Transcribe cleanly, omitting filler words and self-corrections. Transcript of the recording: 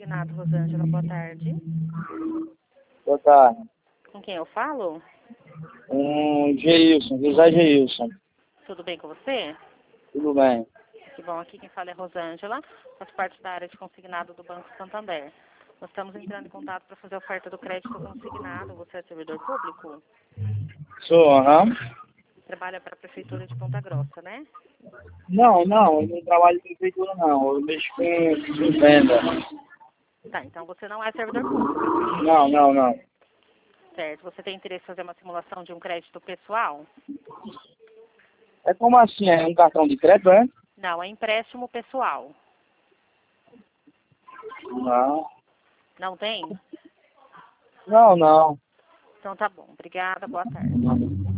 consignado, Rosângela. Boa tarde. Boa tarde. Com quem eu falo? Geilson, José Geilson. Tudo bem com você? Tudo bem. Que bom, aqui quem fala é Rosângela, faço parte da área de consignado do Banco Santander. Nós estamos entrando em contato para fazer a oferta do crédito consignado. Você é servidor público? Sou, aham. Trabalha para a Prefeitura de Ponta Grossa, né? Não, eu não trabalho em prefeitura não. Eu mexo com venda. Tá, então você não é servidor público. Não. Certo. Você tem interesse em fazer uma simulação de um crédito pessoal? É como assim? É um cartão de crédito, é? Não, é empréstimo pessoal. Não. Não tem? Não. Então tá bom. Obrigada, boa tarde.